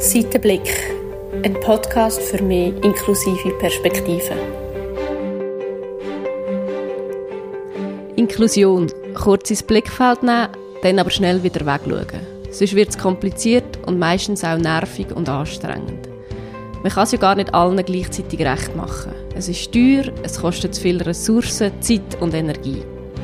Seitenblick, ein Podcast für mehr inklusive Perspektiven. Inklusion. Kurz ins Blickfeld nehmen, dann aber schnell wieder wegschauen. Sonst wird es kompliziert und meistens auch nervig und anstrengend. Man kann es ja gar nicht allen gleichzeitig recht machen. Es ist teuer, es kostet zu viele Ressourcen, Zeit und Energie.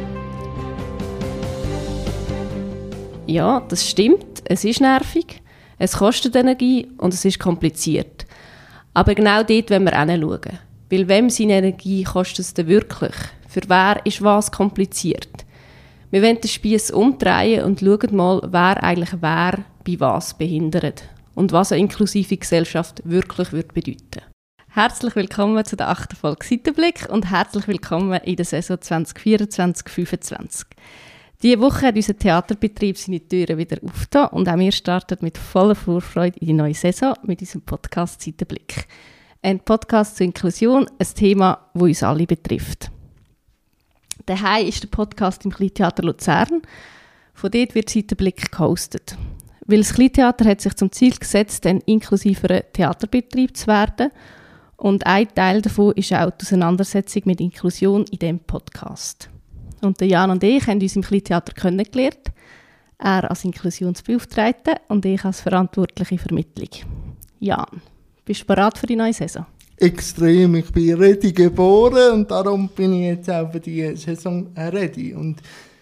Ja, das stimmt, es ist nervig, es kostet Energie und es ist kompliziert. Aber genau dort wollen wir hinschauen. Weil wem seine Energie kostet es denn wirklich? Für wer ist was kompliziert? Wir wollen den Spiess umdrehen und schauen mal, wer eigentlich wer bei was behindert und was eine inklusive Gesellschaft wirklich bedeuten würde. Herzlich willkommen zu der 8. Folge Seitenblick und herzlich willkommen in der Saison 2024-25. Diese Woche hat unser Theaterbetrieb seine Türen wieder aufgetan und auch wir starten mit voller Vorfreude in die neue Saison mit unserem Podcast Seitenblick. Ein Podcast zur Inklusion, ein Thema, das uns alle betrifft. Daheim ist der Podcast im Kleintheater Luzern. Von dort wird Seitenblick gehostet. Weil das Kleintheater hat sich zum Ziel gesetzt, ein inklusiverer Theaterbetrieb zu werden. Und ein Teil davon ist auch die Auseinandersetzung mit Inklusion in diesem Podcast. Und der Jan und ich haben uns im Kleintheater kennengelernt. Er als Inklusionsbeauftragter und ich als verantwortliche Vermittlung. Jan, bist du bereit für die neue Saison? Extrem, ich bin ready geboren und darum bin ich jetzt auch für die Saison ready. Und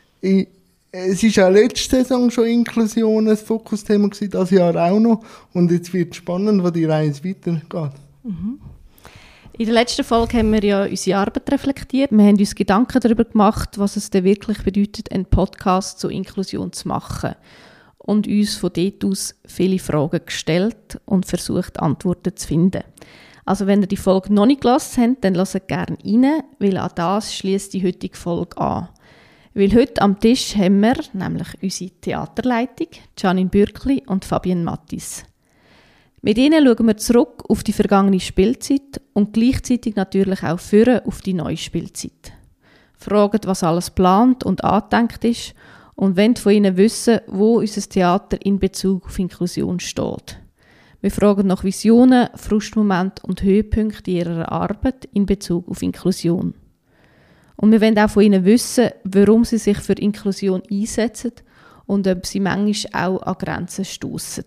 es ist auch letzte Saison schon Inklusion ein Fokusthema gewesen, das Jahr auch noch. Und jetzt wird es spannend, wo die Reise weitergeht. Mhm. In der letzten Folge haben wir ja unsere Arbeit reflektiert. Wir haben uns Gedanken darüber gemacht, was es denn wirklich bedeutet, einen Podcast zur Inklusion zu machen. Und uns von dort aus viele Fragen gestellt und versucht, Antworten zu finden. Also wenn ihr die Folge noch nicht gehört habt, dann hört gerne rein, weil an das schliesst die heutige Folge an. Weil heute am Tisch haben wir nämlich unsere Theaterleitung, Janine Bürkli und Fabienne Mattis. Mit ihnen schauen wir zurück auf die vergangene Spielzeit und gleichzeitig natürlich auch führen auf die neue Spielzeit. Fragen, was alles geplant und angedenkt ist und wollen von ihnen wissen, wo unser Theater in Bezug auf Inklusion steht. Wir fragen nach Visionen, Frustmomente und Höhepunkte ihrer Arbeit in Bezug auf Inklusion. Und wir wollen auch von ihnen wissen, warum sie sich für Inklusion einsetzen und ob sie manchmal auch an Grenzen stossen.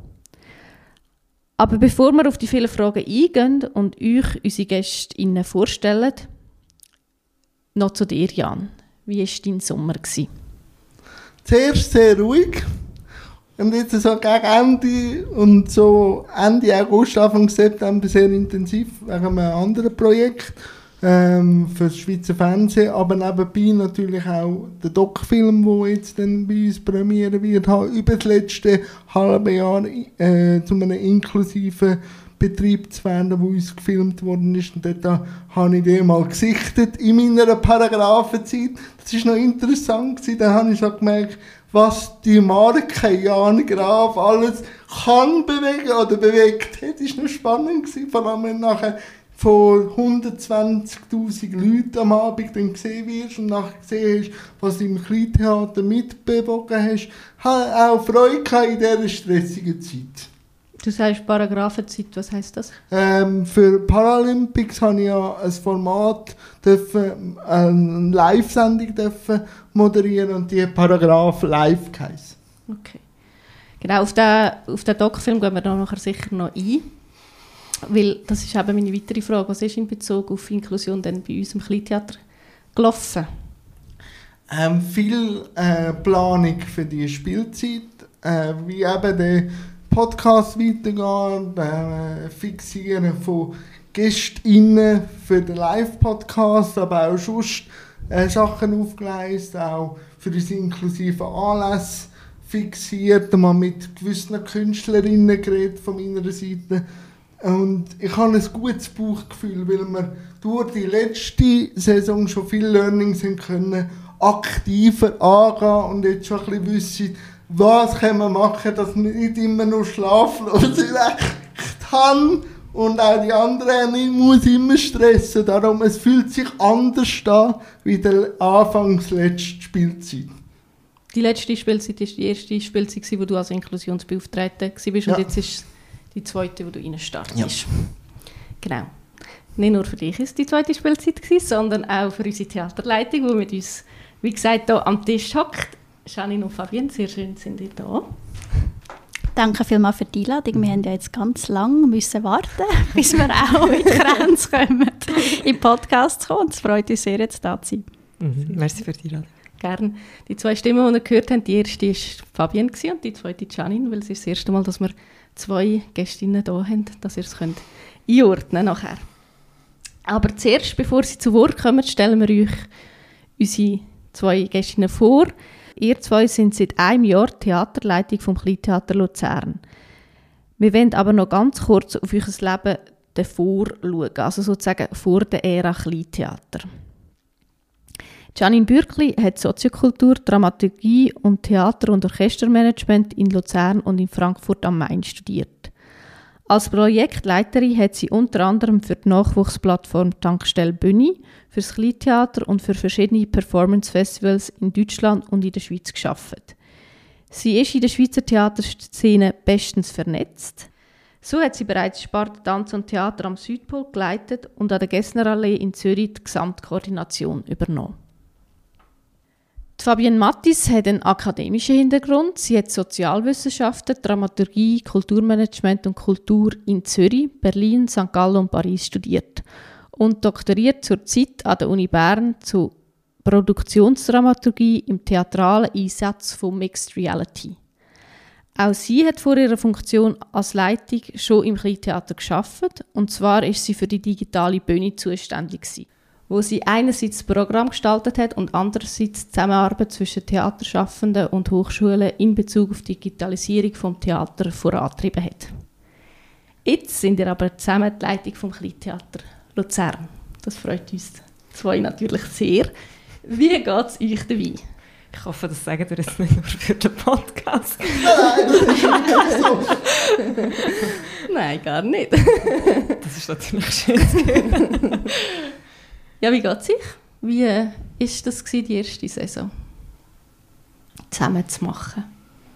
Aber bevor wir auf die vielen Fragen eingehen und euch unsere Gäste vorstellen, noch zu dir, Jan. Wie war dein Sommer? Zuerst sehr ruhig. Und jetzt so gegen Ende und so Ende August, Anfang September sehr intensiv wegen einem anderen Projekt für das Schweizer Fernsehen, aber nebenbei natürlich auch der Doc-Film, der jetzt dann bei uns premieren wird, über das letzte halbe Jahr zu einem inklusiven Betrieb zu werden, wo uns gefilmt worden ist. Und dort habe ich den mal gesichtet in meiner Paragraphenzeit. Das war noch interessant gewesen. Dann habe ich so gemerkt, was die Marke Jan Graf alles kann bewegen oder bewegt hat. Das war noch spannend gewesen. Vor allem, wenn nachher von 120'000 Leuten am Abend dann gesehen wirst und nachher gesehen hast, was du im Kleintheater mitbewogen hast. Ich hatte auch Freude in dieser stressigen Zeit. Du sagst Paragraphenzeit, was heisst das? Für Paralympics habe ich ja ein Format, eine Live-Sendung moderieren und die Paragraph live geheißen. Okay. Genau, auf den Doc-Film gehen wir dann nachher sicher noch ein. Weil das ist eben meine weitere Frage. Was ist in Bezug auf Inklusion denn bei uns im Kleintheater gelaufen? Viel Planung für die Spielzeit, wie eben der Podcast weitergehen, Fixieren von GästInnen für den Live-Podcast, aber auch sonst Sachen aufgeleistet, auch für unsere inklusiven Anlässe fixiert, mal mit gewissen Künstlerinnen geredet von meiner Seite. Und ich habe ein gutes Bauchgefühl, weil wir durch die letzte Saison schon viele Learnings haben können, aktiver angehen und jetzt schon ein bisschen wissen, was können wir machen, dass wir nicht immer nur schlafen oder recht haben und auch die anderen nicht muss immer stressen. Darum, es fühlt sich anders an wie der anfangs letzte Spielzeit. Die letzte Spielzeit war die erste Spielzeit, wo du als Inklusionsbeauftragter warst, ja. Und jetzt ist die zweite, wo du rein startest. Ja. Genau. Nicht nur für dich war es die zweite Spielzeit, sondern auch für unsere Theaterleitung, die mit uns, wie gesagt, hier am Tisch hockt. Janine und Fabienne, sehr schön sind ihr da. Danke vielmals für die Einladung. Wir haben ja jetzt ganz lange müssen warten, bis wir auch in die Grenze kommen, im Podcast zu kommen. Es freut uns sehr, jetzt da zu sein. Merci für die Einladung. Gerne. Die zwei Stimmen, die ihr gehört habt, die erste war Fabienne und die zweite Janine, weil es ist das erste Mal, dass wir zwei Gästinnen hier haben, dass ihr es einordnen könnt nachher. Aber zuerst, bevor sie zu Wort kommen, stellen wir euch unsere zwei Gästinnen vor. Ihr zwei sind seit einem Jahr Theaterleitung vom Kleintheater Luzern. Wir wollen aber noch ganz kurz auf euer Leben davor schauen, also sozusagen vor der Ära Kleintheater. Janine Bürkli hat Soziokultur, Dramaturgie und Theater- und Orchestermanagement in Luzern und in Frankfurt am Main studiert. Als Projektleiterin hat sie unter anderem für die Nachwuchsplattform Tankstelle Bühne, für das Kleintheater und für verschiedene Performance-Festivals in Deutschland und in der Schweiz gearbeitet. Sie ist in der Schweizer Theaterszene bestens vernetzt. So hat sie bereits Sparte Tanz und Theater am Südpol geleitet und an der Gessnerallee in Zürich die Gesamtkoordination übernommen. Die Fabienne Mattis hat einen akademischen Hintergrund. Sie hat Sozialwissenschaften, Dramaturgie, Kulturmanagement und Kultur in Zürich, Berlin, St. Gallen und Paris studiert und doktoriert zurzeit an der Uni Bern zu Produktionsdramaturgie im theatralen Einsatz von Mixed Reality. Auch sie hat vor ihrer Funktion als Leitung schon im Kleintheater gearbeitet, und zwar ist sie für die digitale Bühne zuständig gewesen, wo sie einerseits das Programm gestaltet hat und andererseits die Zusammenarbeit zwischen Theaterschaffenden und Hochschulen in Bezug auf die Digitalisierung des Theaters vorangetrieben hat. Jetzt sind wir aber zusammen die Leitung vom Kleintheater Luzern. Das freut uns zwei natürlich sehr. Wie geht es euch dabei? Ich hoffe, das sagen wir jetzt nicht nur für den Podcast. Nein, das ist wirklich so. Nein, gar nicht. Das ist natürlich schön zu hören. Ja, wie geht es euch? Wie war das die erste Saison? Zusammen zu machen?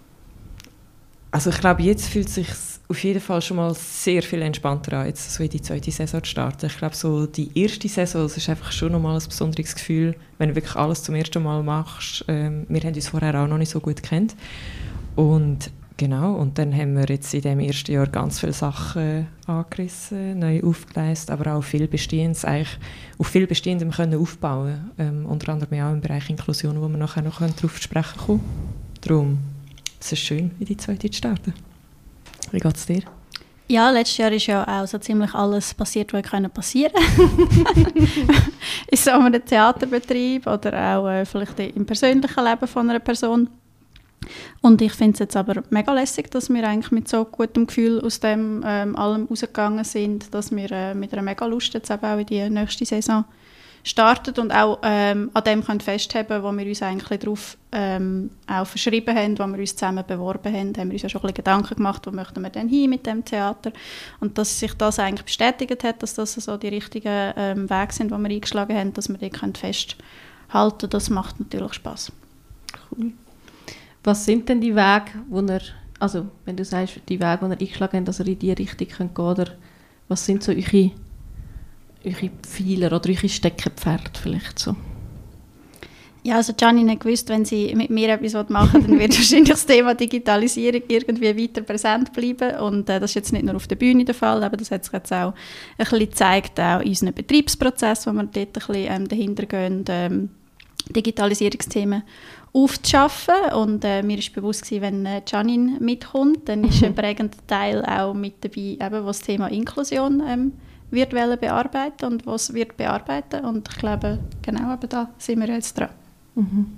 Also ich glaube, jetzt fühlt es sich auf jeden Fall schon mal sehr viel entspannter an, jetzt so in die zweite Saison zu starten. Ich glaube, so die erste Saison, das ist einfach schon nochmal ein besonderes Gefühl, wenn du wirklich alles zum ersten Mal machst. Wir haben uns vorher auch noch nicht so gut gekannt. Und genau, und dann haben wir jetzt in dem ersten Jahr ganz viele Sachen angerissen, neu aufgeleistet, aber auch viel Bestehendes, eigentlich auf viel Bestehendem können aufbauen. Unter anderem auch im Bereich Inklusion, wo wir nachher noch darauf sprechen können. Darum, es ist schön, in die zweite zu starten. Wie geht es dir? Ja, letztes Jahr ist ja auch so ziemlich alles passiert, was passieren konnte. In so einem Theaterbetrieb oder auch vielleicht im persönlichen Leben von einer Person. Und ich finde es jetzt aber mega lässig, dass wir eigentlich mit so gutem Gefühl aus dem allem rausgegangen sind, dass wir mit einer mega Lust jetzt eben auch in die nächste Saison startet und auch an dem können festhalten, wo wir uns eigentlich darauf auch verschrieben haben, wo wir uns zusammen beworben haben wir uns ja schon ein bisschen Gedanken gemacht, wo möchten wir denn hin mit dem Theater, und dass sich das eigentlich bestätigt hat, dass das so die richtigen Wege sind, die wir eingeschlagen haben, dass wir die festhalten können, das macht natürlich Spass. Cool. Was sind denn die Wege, wo ihr, also wenn du sagst, die Wege, die ihr eingeschlagen habt, dass ihr in diese Richtung könnt gehen, oder was sind so eure Pfeiler oder eure Steckenpferde vielleicht so? Ja, also Janine hat gewusst, wenn sie mit mir etwas machen will, dann wird wahrscheinlich das Thema Digitalisierung irgendwie weiter präsent bleiben. Und das ist jetzt nicht nur auf der Bühne der Fall, aber das hat sich jetzt auch ein bisschen gezeigt, auch in unseren Betriebsprozess, wo wir dort ein bisschen dahinter gehen, Digitalisierungsthemen aufzuschaffen. Und mir ist bewusst gewesen, wenn Janine mitkommt, dann ist ein prägender Teil auch mit dabei, eben, was das Thema Inklusion wird bearbeiten und was wird bearbeiten. Und ich glaube, genau eben da sind wir jetzt dran. Mhm.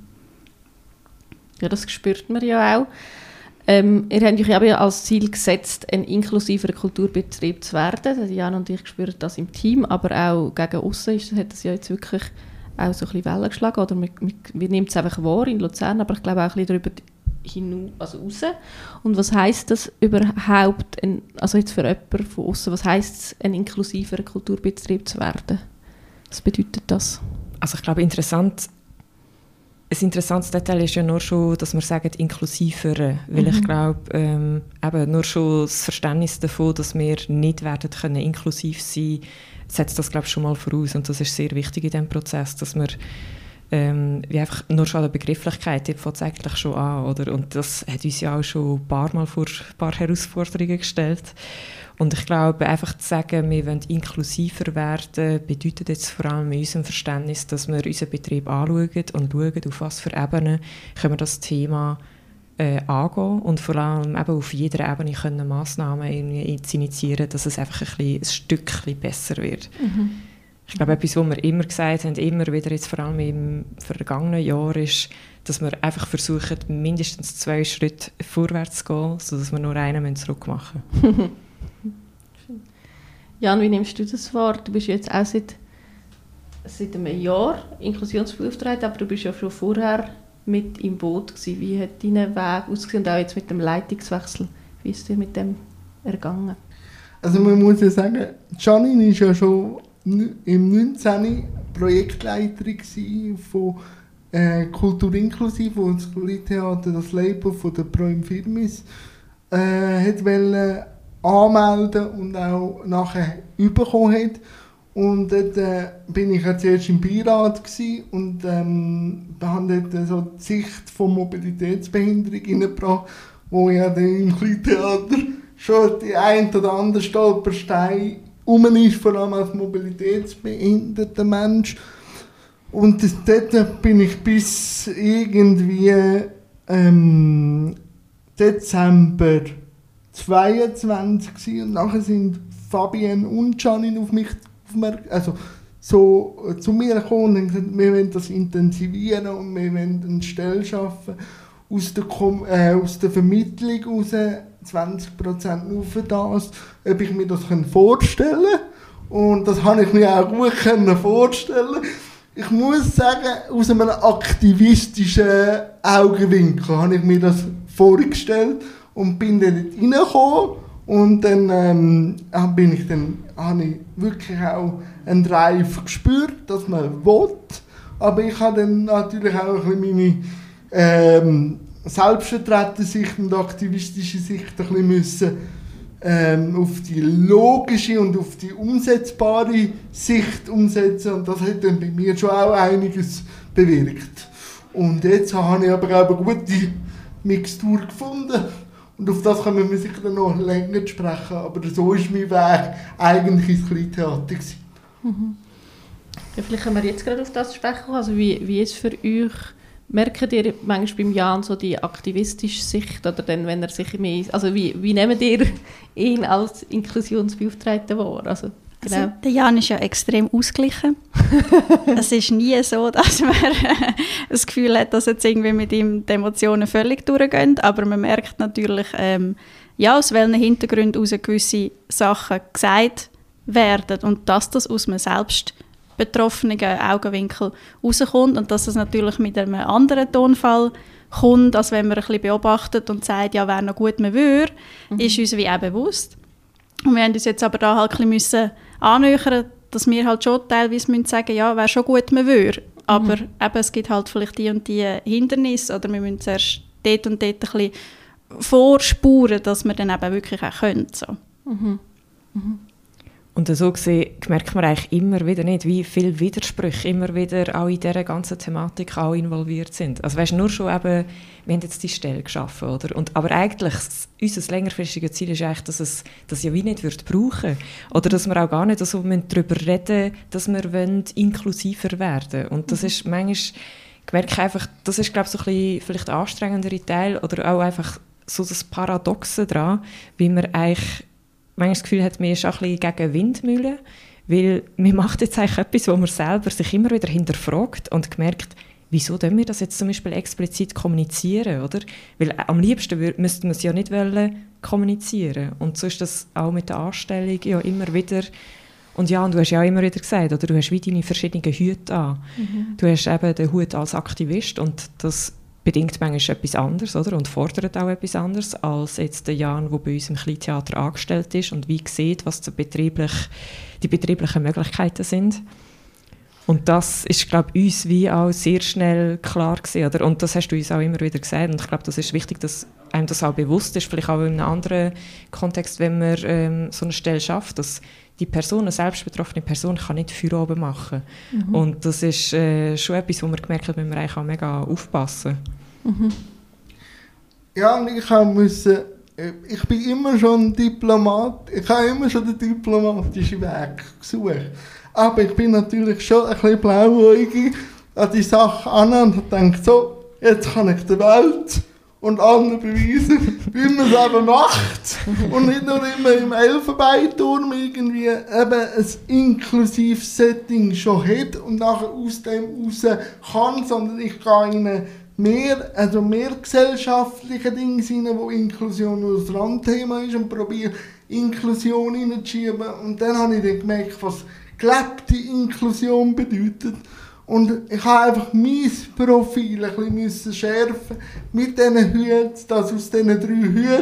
Ja, das spürt man ja auch. Ihr habt euch aber als Ziel gesetzt, ein inklusiver Kulturbetrieb zu werden. Jan und ich spüren das im Team, aber auch gegen aussen hat das ja jetzt wirklich auch so ein bisschen Wellen geschlagen. Oder wir nehmen es einfach wahr in Luzern, aber ich glaube auch ein bisschen darüber hinaus, also raus. Und was heisst das überhaupt, also jetzt für jemanden von außen, was heisst es, ein inklusiver Kulturbetrieb zu werden? Was bedeutet das? Also ich glaube, interessant ein interessantes Detail ist ja nur schon, dass wir sagen, inklusiver, weil ich glaube, eben nur schon das Verständnis davon, dass wir nicht werden können inklusiv sein, setzt das, glaube ich, schon mal voraus. Und das ist sehr wichtig in diesem Prozess, dass wir wie einfach nur schon an der Begrifflichkeit, die fängt es eigentlich schon an, oder? Und das hat uns ja auch schon ein paar Mal vor ein paar Herausforderungen gestellt. Und ich glaube, einfach zu sagen, wir wollen inklusiver werden, bedeutet jetzt vor allem in unserem Verständnis, dass wir unseren Betrieb anschauen und schauen, auf was für Ebenen können wir das Thema angehen und vor allem eben auf jeder Ebene können Massnahmen initiieren, dass es einfach ein Stückchen besser wird. Ich glaube, etwas, was wir immer gesagt haben, immer wieder jetzt vor allem im vergangenen Jahr, ist, dass wir einfach versuchen, mindestens 2 Schritte vorwärts zu gehen, sodass wir nur einen zurück machen müssen. Jan, wie nimmst du das wahr? Du bist jetzt auch seit einem Jahr Inklusionsbeauftragter, aber du bist ja schon vorher mit im Boot gewesen. Wie hat dein Weg ausgesehen, und auch jetzt mit dem Leitungswechsel? Wie ist dir mit dem ergangen? Also man muss ja sagen, Janine ist ja schon im 19. Projektleiterin von Kultur inklusiv, wo das Kleintheater das Label von der Pro Infirmis wollte anmelden und auch nachher bekommen hat. Und dort bin ich ja zuerst im Beirat und habe dort so die Sicht von Mobilitätsbehinderung hineingebracht, wo ja dann im Kleintheater schon die ein oder andere Stolperstein ist, vor allem als mobilitätsbehinderter Mensch. Und dort bin ich bis irgendwie Dezember 22 und nachher sind Fabienne und Janine auf mich zu mir gekommen und gesagt, wir wollen das intensivieren und wir wollen eine Stelle schaffen aus der Vermittlung raus, 20% nur für das, ob ich mir das vorstellen kann. Und das habe ich mir auch gut vorstellen. Ich muss sagen, aus einem aktivistischen Augenwinkel habe ich mir das vorgestellt und bin dann nicht reingekommen. Und dann habe ich wirklich auch einen Drive gespürt, dass man will. Aber ich habe dann natürlich auch ein bisschen meine selbstvertretene Sicht und aktivistische Sicht ein bisschen müssen, auf die logische und auf die umsetzbare Sicht umsetzen. Und das hat dann bei mir schon auch einiges bewirkt. Und jetzt habe ich aber auch eine gute Mixtur gefunden. Und auf das können wir sicher noch länger sprechen. Aber so war mein Weg eigentlich ins Kleintheater. Ja, vielleicht können wir jetzt gerade auf das sprechen. Also wie ist für euch, merkt ihr manchmal beim Jan so die aktivistische Sicht? Oder dann, wenn er sich mehr... Also wie nehmt ihr ihn als Inklusionsbeauftragten wahr? Also, genau. Also, der Jan ist ja extrem ausgeglichen. Es ist nie so, dass man das Gefühl hat, dass jetzt irgendwie mit ihm die Emotionen völlig durchgehen. Aber man merkt natürlich, aus welchen Hintergründen heraus gewisse Sachen gesagt werden und dass das aus einem selbst betroffenen Augenwinkel rauskommt und dass es natürlich mit einem anderen Tonfall kommt, als wenn man ein bisschen beobachtet und sagt, ja, wäre noch gut, man würde, ist uns wie auch bewusst. Und wir haben uns jetzt aber da halt ein bisschen annähern, dass wir halt schon teilweise müssen sagen, ja, wäre schon gut, man würde. Aber eben, es gibt halt vielleicht die und die Hindernisse oder wir müssen zuerst dort und dort ein bisschen vorspuren, dass wir dann eben wirklich auch können. So. Und so gesehen merkt man eigentlich immer wieder nicht, wie viele Widersprüche immer wieder auch in dieser ganzen Thematik auch involviert sind. Also weißt, nur schon eben, wir haben jetzt die Stelle geschaffen, oder? Aber eigentlich, unser längerfristiges Ziel ist eigentlich, dass es das ja wie nicht wird brauchen. Oder dass wir auch gar nicht so darüber reden, dass wir inklusiver werden. Und das ist manchmal, ich merke einfach, das ist, glaube ich, so ein bisschen vielleicht der anstrengendere Teil oder auch einfach so das Paradoxe daran, wie man eigentlich manchmal das Gefühl hat, man ist auch ein bisschen gegen Windmühlen, weil man macht jetzt eigentlich etwas, wo man selber sich immer wieder hinterfragt und gemerkt, wieso können wir das jetzt zum Beispiel explizit kommunizieren, oder? Weil am liebsten müssten wir es ja nicht kommunizieren. Und so ist das auch mit der Anstellung ja immer wieder. Und ja, und du hast ja auch immer wieder gesagt, oder du hast wie deine verschiedenen Hüte an. Du hast eben den Hut als Aktivist und das bedingt manchmal etwas anderes, oder? Und fordert auch etwas anderes als jetzt der Jan, der bei uns im Kleintheater angestellt ist und wie sieht, was die betrieblichen Möglichkeiten sind. Und das ist, glaube ich, uns wie auch sehr schnell klar gewesen, oder? Und das hast du uns auch immer wieder gesagt. Und ich glaube, das ist wichtig, dass einem das auch bewusst ist, vielleicht auch in einem anderen Kontext, wenn man so eine Stelle schafft, dass die Person, eine selbstbetroffene Person, kann nicht Feuer oben machen. Und das ist schon etwas, wo man gemerkt hat, müssen wir eigentlich auch mega aufpassen. Ja, und ich bin immer schon Diplomat, ich habe immer schon den diplomatischen Weg gesucht. Aber ich bin natürlich schon ein bisschen blauäugig an die Sache an und denke so, jetzt kann ich der Welt und anderen beweisen, wie man es eben macht. Und nicht nur immer im Elfenbeinturm irgendwie eben ein inklusives Setting schon hat und nachher aus dem raus kann, sondern ich gehe in mehr gesellschaftliche Dinge rein, wo Inklusion nur das Randthema ist und probiere Inklusion hineinzuschieben. Und dann habe ich dann gemerkt, was gelebte Inklusion bedeutet. Und ich habe einfach mein Profil ein bisschen schärfen mit diesen Hüten, dass aus diesen 3 Hüten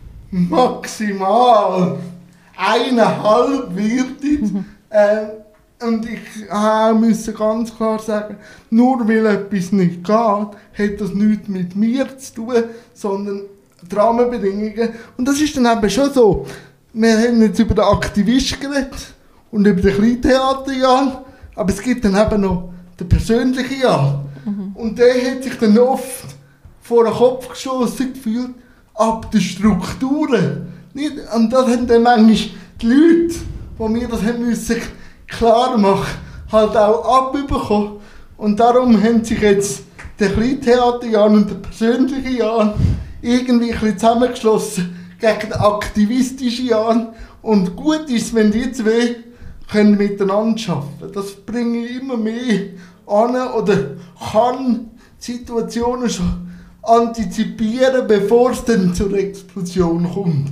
maximal 1,5 wird. Und ich musste ganz klar sagen, nur weil etwas nicht geht, hat das nichts mit mir zu tun, sondern die Rahmenbedingungen. Und das ist dann eben schon so. Wir haben jetzt über den Aktivist geredet und über den Kleintheater, aber es gibt dann eben noch den persönlichen Jan. Und der hat sich dann oft vor den Kopf geschossen gefühlt, ab den Strukturen. Nicht? Und das haben dann manchmal die Leute, die mir das haben müssen klar machen, halt auch abbekommen. Und darum haben sich jetzt der Kleintheater-Jan und der persönliche Jan irgendwie ein bisschen zusammengeschlossen gegen den aktivistischen Jan. Und gut ist, wenn die zwei können miteinander arbeiten. Das bringe ich immer mehr an oder kann Situationen schon antizipieren, bevor es dann zur Explosion kommt.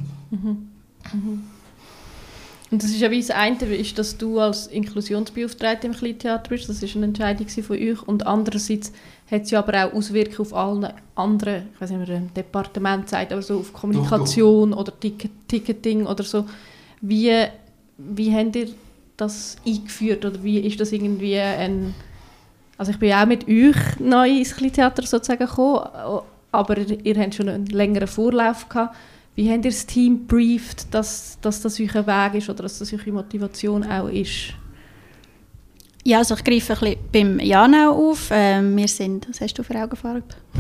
Und das ist ja wie das eine, ist, dass du als Inklusionsbeauftragte im Kleintheater bist. Das war eine Entscheidung von euch. Und andererseits hat es ja aber auch Auswirkungen auf alle anderen, ich weiß nicht, wie man ein Departement sagt, aber so auf Kommunikation oder Ticketing oder so. Wie habt ihr das eingeführt oder wie ist das irgendwie ein... Also ich bin ja auch mit euch neu ins Kleintheater sozusagen gekommen, aber ihr habt schon einen längeren Vorlauf gehabt. Wie habt ihr das Team gebrieft, dass das euer Weg ist oder dass das eure Motivation auch ist? Ja, also ich greife ein bisschen beim Jan auch auf. Wir sind, was hast du für Augenfarbe?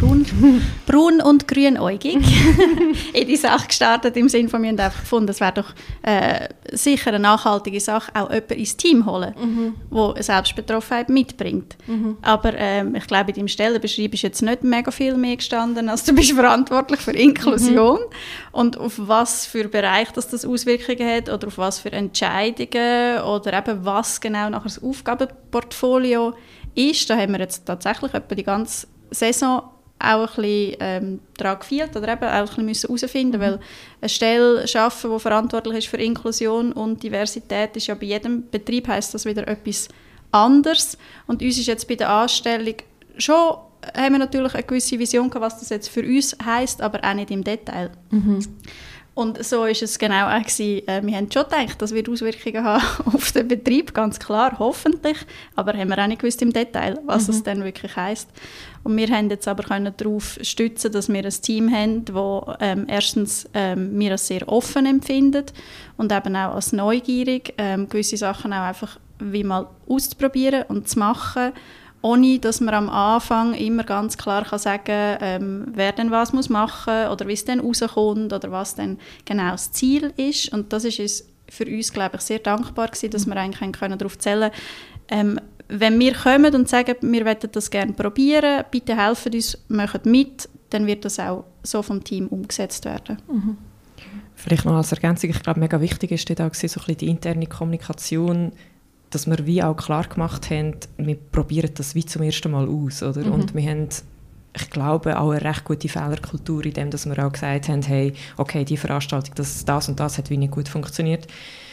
Braun und grünäugig in die Sache gestartet, im Sinne von, wir haben einfach gefunden, es wäre doch sicher eine nachhaltige Sache, auch jemanden ins Team holen, der eine Selbstbetroffenheit mitbringt. Aber ich glaube, in deinem Stellenbeschreibung ist jetzt nicht mega viel mehr gestanden, als du bist verantwortlich für Inklusion und auf was für Bereich das Auswirkungen hat oder auf was für Entscheidungen oder eben was genau nachher das Aufgabenportfolio ist. Da haben wir jetzt tatsächlich etwa die ganze Saison auch ein bisschen daran gefeilt oder eben auch ein bisschen herausfinden, weil eine Stelle schaffen, die verantwortlich ist für Inklusion und Diversität, ist ja bei jedem Betrieb heisst das wieder etwas anderes. Und uns ist jetzt bei der Anstellung schon, haben wir natürlich eine gewisse Vision gehabt, was das jetzt für uns heisst, aber auch nicht im Detail. Und so war es genau auch gewesen. Wir haben schon gedacht, das wird Auswirkungen haben auf den Betrieb, ganz klar, hoffentlich. Aber haben wir auch nicht gewusst im Detail, was es dann wirklich heisst. Und wir haben jetzt aber können darauf stützen, dass wir ein Team haben, das erstens wir als sehr offen empfindet und eben auch als neugierig, gewisse Sachen auch einfach wie mal auszuprobieren und zu machen, ohne dass man am Anfang immer ganz klar kann sagen, wer denn was muss machen oder wie es dann rauskommt oder was dann genau das Ziel ist. Und das ist uns für uns, glaube ich, sehr dankbar gewesen, dass wir eigentlich darauf zählen können, wenn wir kommen und sagen, wir möchten das gerne probieren, bitte helfen uns, macht mit, dann wird das auch so vom Team umgesetzt werden. Vielleicht noch als Ergänzung, ich glaube, mega wichtig ist dort auch so ein bisschen die interne Kommunikation, dass wir wie auch klar gemacht haben, wir probieren das wie zum ersten Mal aus. Oder? Und wir haben, ich glaube, auch eine recht gute Fehlerkultur in dem, dass wir auch gesagt haben, hey, okay, die Veranstaltung, das und das hat wie nicht gut funktioniert.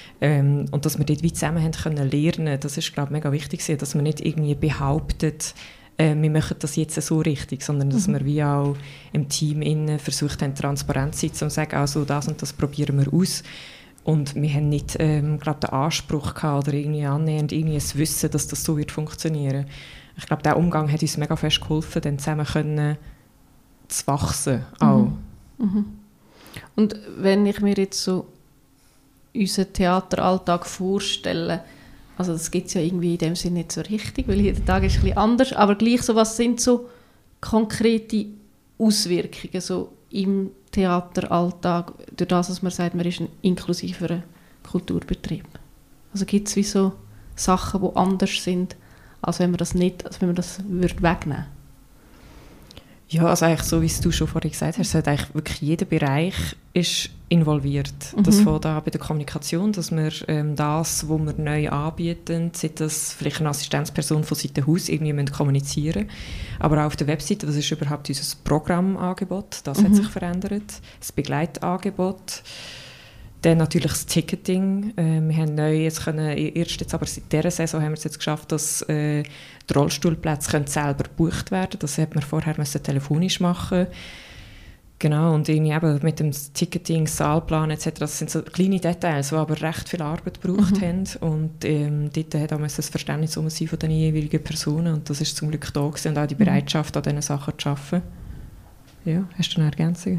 Und dass wir dort wie zusammen haben können lernen, das ist, glaube ich, mega wichtig, dass man nicht irgendwie behauptet, wir machen das jetzt so richtig, sondern dass wir wie auch im Team versucht haben, transparent zu sein, um zu sagen, also das und das probieren wir aus. Und wir haben nicht glaub, den Anspruch gehabt oder irgendwie annähernd irgendwie ein Wissen, dass das so wird funktionieren. Ich glaube, dieser Umgang hat uns mega fest geholfen, dann zusammen können zu wachsen. Auch. Mhm. Und wenn ich mir jetzt so unseren Theateralltag vorstelle, also das gibt es ja irgendwie in dem Sinne nicht so richtig, weil jeder Tag ist ein bisschen anders, aber gleich so, was sind so konkrete Auswirkungen so im Theateralltag, durch das, dass man sagt, man ist ein inklusiver Kulturbetrieb? Also gibt es wie so Sachen, die anders sind, als wenn man das nicht, als wenn man das wegnehmen würde? Ja, also eigentlich so, wie du schon vorhin gesagt hast, hat eigentlich wirklich jeder Bereich ist involviert. Das fängt an bei der Kommunikation, dass wir das, was wir neu anbieten, sei das vielleicht eine Assistenzperson von Seiten Haus, irgendwie kommunizieren müssen. Aber auch auf der Webseite, was ist überhaupt unser Programmangebot, das hat sich verändert. Das Begleitangebot. Dann natürlich das Ticketing. Wir haben neu aber seit dieser Saison haben wir es jetzt geschafft, dass die Rollstuhlplätze selber gebucht werden können. Das hätte man vorher telefonisch machen. Genau, und irgendwie eben mit dem Ticketing, Saalplan etc. Das sind so kleine Details, die aber recht viel Arbeit gebraucht haben. Und dort hat auch das Verständnis sein von den jeweiligen Personen. Und das ist zum Glück da gewesen. Und auch die Bereitschaft, an diesen Sachen zu arbeiten. Ja, hast du noch Ergänzungen?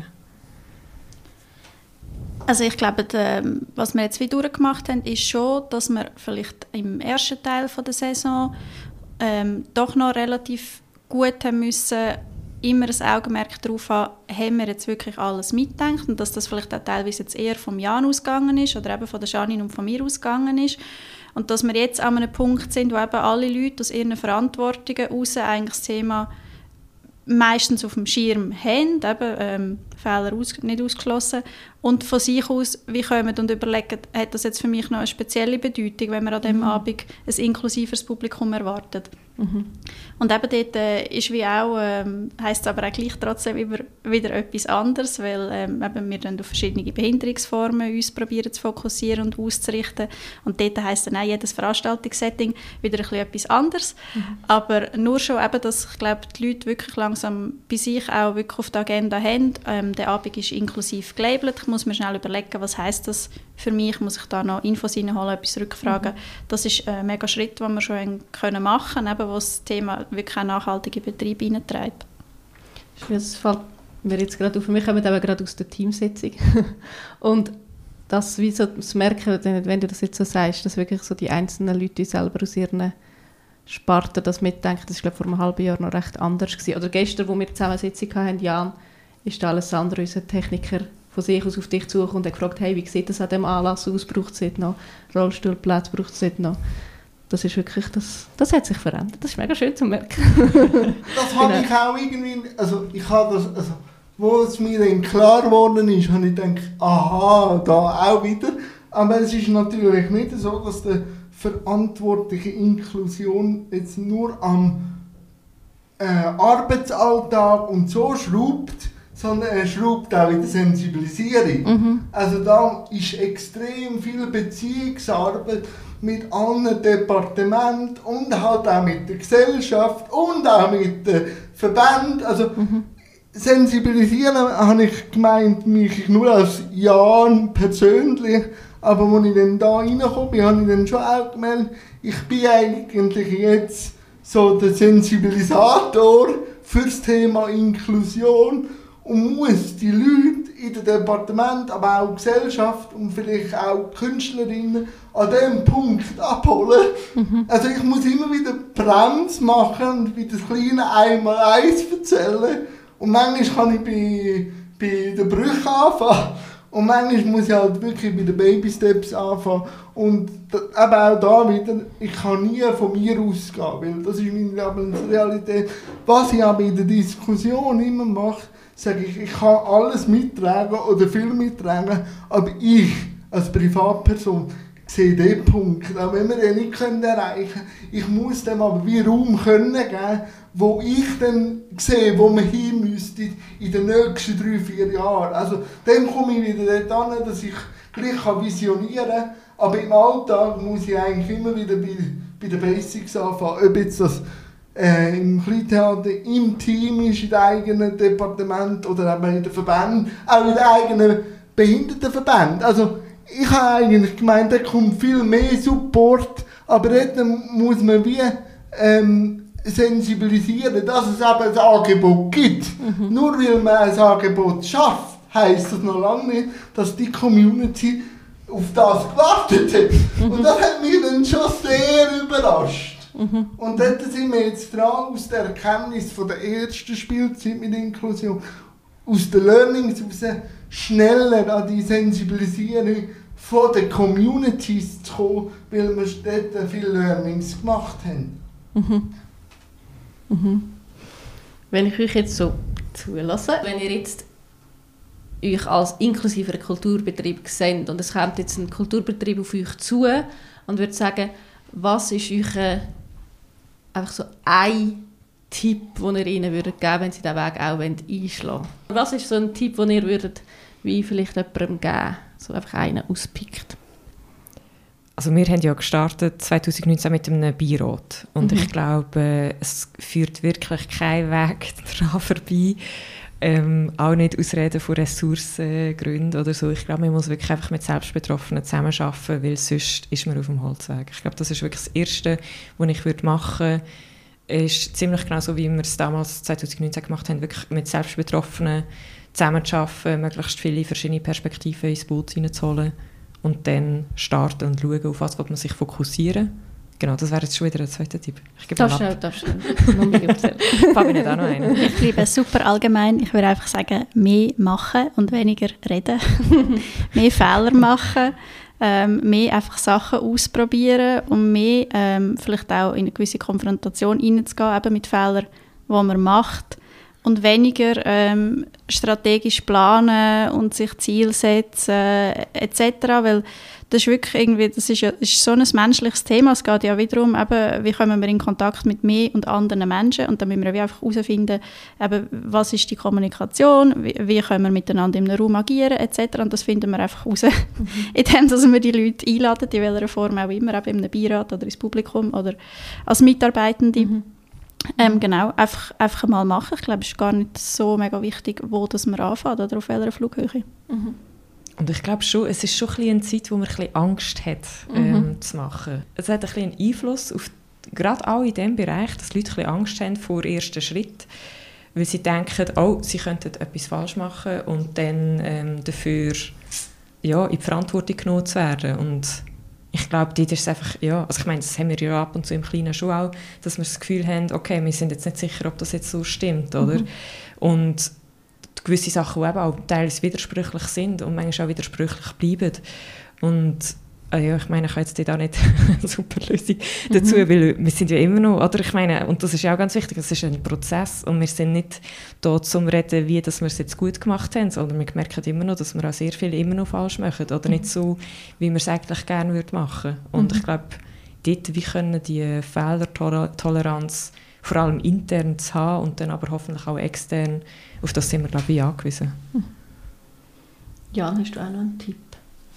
Also ich glaube, was wir jetzt wieder durchgemacht haben, ist schon, dass wir vielleicht im ersten Teil der Saison doch noch relativ gut haben müssen, immer ein Augenmerk darauf haben wir jetzt wirklich alles mitgedacht und dass das vielleicht auch teilweise jetzt eher vom Jan ausgegangen ist oder eben von der Janine und von mir ausgegangen ist. Und dass wir jetzt an einem Punkt sind, wo eben alle Leute aus ihren Verantwortungen heraus eigentlich das Thema meistens auf dem Schirm haben, eben, Fehler nicht ausgeschlossen, und von sich aus wie kommen und überlegen, hat das jetzt für mich noch eine spezielle Bedeutung, wenn man an diesem Abend ein inklusiveres Publikum erwartet. Und eben dort ist wie auch, heisst es aber auch gleich trotzdem wieder etwas anderes, weil eben wir dann auf verschiedene Behinderungsformen uns probieren zu fokussieren und auszurichten. Und dort heisst dann auch jedes Veranstaltungssetting wieder ein bisschen etwas anderes. Aber nur schon eben, dass ich glaube, die Leute wirklich langsam bei sich auch wirklich auf der Agenda haben. Der Abend ist inklusiv gelabelt. Ich muss mir schnell überlegen, was heisst das für mich? Muss ich da noch Infos reinholen, etwas rückfragen? Das ist ein mega Schritt, den wir schon machen können, eben, wo das Thema wirklich auch nachhaltige Betrieb hineintreibt. Das fällt mir jetzt gerade auf. Wir kommen eben gerade aus der Teamsitzung. Und das, wie so, das merken, wenn du das jetzt so sagst, dass wirklich so die einzelnen Leute selber aus ihren Sparten das mitdenken. Das war, glaube ich, vor einem halben Jahr noch recht anders gewesen. Oder gestern, wo wir die Zusammensitzung hatten, Jan, ist da Alessandro, unser Techniker, von sich aus auf dich zugekommen und hat gefragt, hey, wie sieht das an diesem Anlass aus? Braucht es dort noch Rollstuhlplätze? Braucht es dort noch? Das ist wirklich, das hat sich verändert. Das ist mega schön zu merken. Das habe ich auch irgendwie, also ich habe das, also wo es mir dann klar geworden ist, habe ich gedacht, aha, da auch wieder. Aber es ist natürlich nicht so, dass die verantwortliche Inklusion jetzt nur am Arbeitsalltag und so schraubt, sondern er schraubt auch in der Sensibilisierung. Also da ist extrem viel Beziehungsarbeit mit allen Departementen und halt auch mit der Gesellschaft und auch mit den Verbänden. Also sensibilisieren habe ich gemeint, mich nur als Jan persönlich, aber als ich dann da reingekommen bin, habe ich dann schon auch gemerkt, ich bin eigentlich jetzt so der Sensibilisator für das Thema Inklusion und muss die Leute in dem Departement, aber auch die Gesellschaft und vielleicht auch die Künstlerinnen an diesem Punkt abholen. Also ich muss immer wieder Bremse machen und wie das kleine Einmaleins erzählen. Und manchmal kann ich bei den Brüchen anfangen. Und manchmal muss ich halt wirklich bei den Baby-Steps anfangen. Und eben auch da wieder, ich kann nie von mir ausgehen, weil das ist meine Lebensrealität. Was ich aber in der Diskussion immer mache, sage ich kann alles mittragen oder viel mittragen, aber ich als Privatperson sehe den Punkt, auch wenn wir den nicht erreichen können. Ich muss dem aber wie Raum geben, wo ich dann sehe, wo wir hin müssten in den nächsten 3-4 Jahren. Also dann komme ich wieder dort an, dass ich gleich visionieren kann, aber im Alltag muss ich eigentlich immer wieder bei den Basics anfangen, ob jetzt das im Kleintheater im Team ist, in dem eigenen Departement oder eben in den Verbänden, auch in den eigenen Behindertenverbänden. Also ich habe eigentlich gemeint, da kommt viel mehr Support, aber dort muss man wie sensibilisieren, dass es eben ein Angebot gibt. Nur weil man ein Angebot schafft, heisst das noch lange nicht, dass die Community auf das gewartet hat. Und das hat mich dann schon sehr überrascht. Und dort sind wir jetzt dran, aus der Erkenntnis von der ersten Spielzeit mit Inklusion, aus den Learnings raus, schneller an die Sensibilisierung von den Communities zu kommen, weil wir dort viele Learnings gemacht haben. Wenn ich euch jetzt so zulasse, wenn ihr jetzt euch als inklusiver Kulturbetrieb seht und es kommt jetzt ein Kulturbetrieb auf euch zu und würde sagen, was ist euch einfach so ein Tipp, den ihr ihnen würdet geben, wenn sie diesen Weg auch einschlagen wollen? Was ist so ein Tipp, den ihr würdet, wie vielleicht jemandem geben, so einfach einen auspickt? Also wir haben ja gestartet 2019 mit einem Beirat und ich glaube, es führt wirklich kein Weg daran vorbei, auch nicht Ausreden von Ressourcengründen oder so. Ich glaube, man muss wirklich einfach mit Selbstbetroffenen zusammenarbeiten, weil sonst ist man auf dem Holzweg. Ich glaube, das ist wirklich das Erste, was ich machen würde. Ist ziemlich genau so, wie wir es damals 2019 gemacht haben, wirklich mit Selbstbetroffenen zusammenzuarbeiten, möglichst viele verschiedene Perspektiven ins Boot hineinzuholen und dann starten und schauen, auf was man sich fokussieren. Genau, das wäre jetzt schon wieder ein zweiter Tipp. Ich gebe Darfst du noch mehr erzählen? Fabi nicht auch noch einen. Ich bleibe super allgemein. Ich würde einfach sagen, mehr machen und weniger reden. Mehr Fehler machen, mehr einfach Sachen ausprobieren und mehr vielleicht auch in eine gewisse Konfrontation hineinzugehen, eben mit Fehlern, die man macht. Und weniger strategisch planen und sich Ziele setzen etc., weil das ist wirklich irgendwie, das ist so ein menschliches Thema. Es geht ja wiederum, eben, wie kommen wir in Kontakt mit mir und anderen Menschen, und dann müssen wir einfach herausfinden, eben, was ist die Kommunikation, wie können wir miteinander in einem Raum agieren etc. Und das finden wir einfach heraus, indem wir die Leute einladen, in welcher Form auch immer, eben in einem Beirat oder ins Publikum oder als Mitarbeitende. Genau, einfach mal machen. Ich glaube, es ist gar nicht so mega wichtig, wo das man anfängt oder auf welcher Flughöhe. Und ich glaube schon, es ist schon ein bisschen eine Zeit, wo man ein bisschen Angst hat, zu machen. Es hat ein bisschen einen Einfluss auf, gerade auch in diesem Bereich, dass Leute ein bisschen Angst haben vor dem ersten Schritt, weil sie denken, oh, sie könnten etwas falsch machen und dann dafür in die Verantwortung genommen zu werden. Und ich glaube, dort ist es einfach, also ich meine, das haben wir ja ab und zu im Kleinen schon auch, dass wir das Gefühl haben, okay, wir sind jetzt nicht sicher, ob das jetzt so stimmt, oder? Und gewisse Sachen, die eben auch teilweise widersprüchlich sind und manchmal auch widersprüchlich bleiben. Und ich meine, ich habe jetzt auch nicht eine super Lösung dazu, weil wir sind ja immer noch, oder ich meine, und das ist ja auch ganz wichtig, es ist ein Prozess und wir sind nicht da zum Reden, wie dass wir es jetzt gut gemacht haben, sondern wir merken immer noch, dass wir auch sehr viel immer noch falsch machen oder nicht so, wie wir es eigentlich gerne machen würden. Und ich glaube, dort, wie können die Fehlertoleranz vor allem intern zu haben und dann aber hoffentlich auch extern, auf das sind wir, glaube ich, angewiesen. Jan, hast du auch noch einen Tipp?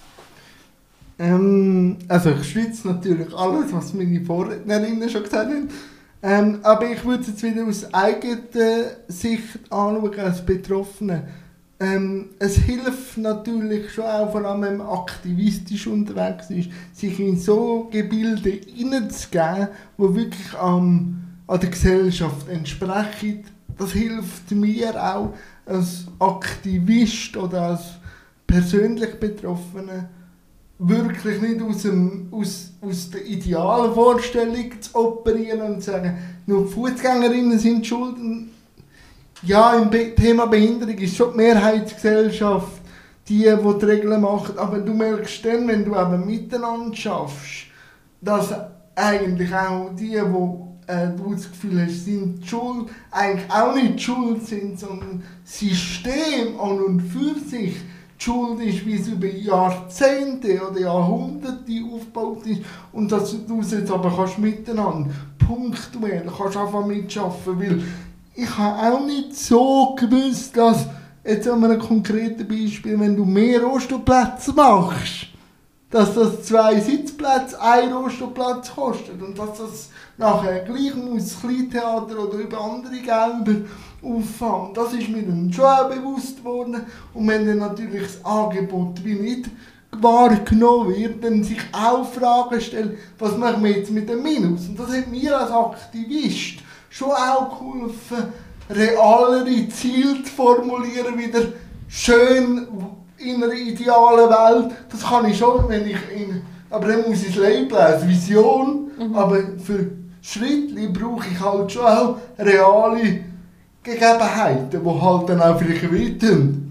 Also ich schwitze natürlich alles, was meine Vorrednerinnen schon gesagt haben. Aber ich würde es jetzt wieder aus eigener Sicht anschauen, als Betroffene. Es hilft natürlich schon auch, vor allem wenn man aktivistisch unterwegs ist, sich in so Gebilde hineinzugeben, die wirklich an der Gesellschaft entsprechen. Das hilft mir auch als Aktivist oder als persönlich Betroffene, wirklich nicht aus der idealen Vorstellung zu operieren und zu sagen, nur die Fußgängerinnen sind schuld. Ja, im Thema Behinderung ist schon die Mehrheitsgesellschaft die Regeln macht, aber du merkst dann, wenn du eben miteinander schaffst, dass eigentlich auch die du das Gefühl hast, sind schuld, eigentlich auch nicht schuld sind, sondern das System an und für sich die Schuld ist, wie es über Jahrzehnte oder Jahrhunderte aufgebaut ist und dass du es jetzt aber kannst miteinander punktuell kannst anfangen mitschaffen, weil ich habe auch nicht so gewusst, dass jetzt an einem konkreten Beispiel, wenn du mehr Rollstuhlplätze machst, dass das 2 Sitzplätze 1 Rollstuhlplatz kostet und dass das nachher gleich muss das Kleintheater oder über andere Gelder auffangen. Das ist mir dann schon auch bewusst geworden. Und wenn dann natürlich das Angebot wie nicht wahrgenommen wird, dann sich auch Fragen stellen, was machen wir jetzt mit dem Minus? Und das hat mir als Aktivist schon auch geholfen, realere Ziele zu formulieren, wieder schön in einer idealen Welt. Das kann ich schon, aber dann muss ich das Label als Vision, aber für Schritte brauche ich halt schon auch reale Gegebenheiten, die halt dann auch vielleicht wehtun.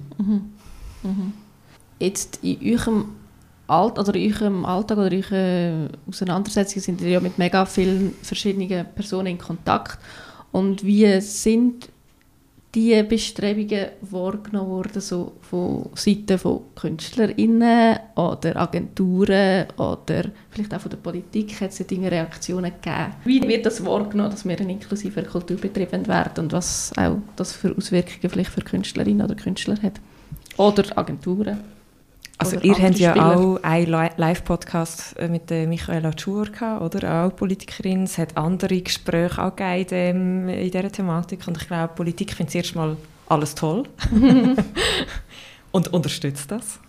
Jetzt in eurem Alltag oder in eurer Auseinandersetzung sind ihr ja mit mega vielen verschiedenen Personen in Kontakt. Und wie sind die Bestrebungen wahrgenommen worden, so von Seiten von KünstlerInnen oder Agenturen oder vielleicht auch von der Politik? Hat es ja Reaktionen gegeben? Wie wird das wahrgenommen, dass wir ein inklusiver Kulturbetrieb werden und was auch das für Auswirkungen vielleicht für Künstlerinnen oder Künstler hat? Oder Agenturen? Also oder ihr habt ja Spieler. auch einen Live-Podcast mit der Michaela Tschur gehabt, oder? Auch Politikerin. Es hat andere Gespräche auch gegeben in dieser Thematik. Und ich glaube, Politik findet zuerst mal alles toll. Und unterstützt das.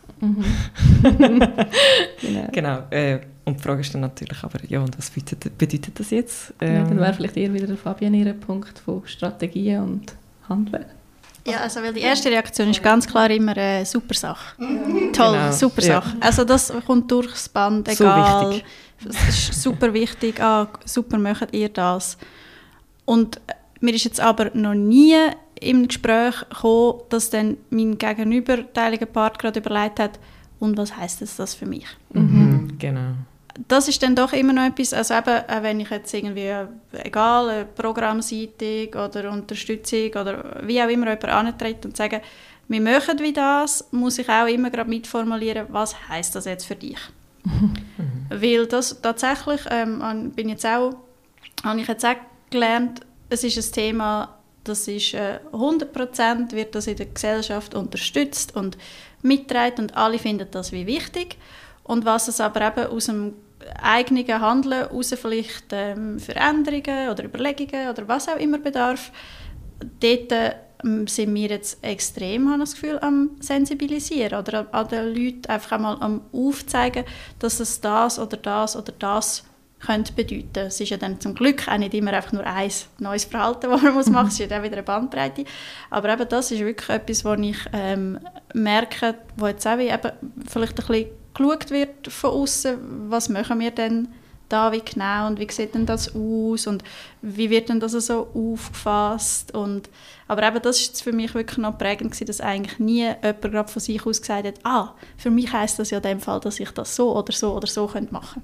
Genau. Und die Frage ist dann natürlich, aber ja, und was bedeutet das jetzt? Ja, dann wäre vielleicht eher wieder der Fabian ihr Punkt von Strategien und Handeln. Ja, also weil die erste Reaktion ist ganz klar immer super Sache. Toll, Genau, super Sache. Also das kommt durchs Band, egal. So wichtig. Es ist super wichtig, super macht ihr das. Und mir ist jetzt aber noch nie im Gespräch gekommen, dass dann mein gegenüberteiliger Part gerade überlegt hat, und was heisst das für mich? Genau. Das ist dann doch immer noch etwas, also eben, wenn ich jetzt irgendwie, egal, eine Programmseitung oder Unterstützung oder wie auch immer jemand antritt und sagt, wir machen wie das, muss ich auch immer gerade mitformulieren, was heisst das jetzt für dich? Weil das tatsächlich, habe ich jetzt auch gelernt, es ist ein Thema, das ist 100% wird das in der Gesellschaft unterstützt und mitgetragen und alle finden das wie wichtig. Und was es aber eben aus dem eigenen Handeln heraus vielleicht Veränderungen oder Überlegungen oder was auch immer bedarf, dort sind wir jetzt extrem, habe ich das Gefühl, am sensibilisieren oder an den Leuten einfach einmal am aufzeigen, dass es das oder das oder das könnte bedeuten. Es ist ja dann zum Glück auch nicht immer einfach nur ein neues Verhalten, das man machen muss. Es ist ja auch wieder eine Bandbreite. Aber eben das ist wirklich etwas, wo ich merke, wo jetzt auch wie eben vielleicht ein bisschen geschaut wird von außen, was machen wir denn da wie genau und wie sieht denn das aus und wie wird denn das so aufgefasst und aber eben das ist für mich wirklich noch prägend gewesen, dass eigentlich nie jemand gerade von sich aus gesagt hat, für mich heisst das ja in dem Fall, dass ich das so oder so oder so könnte machen.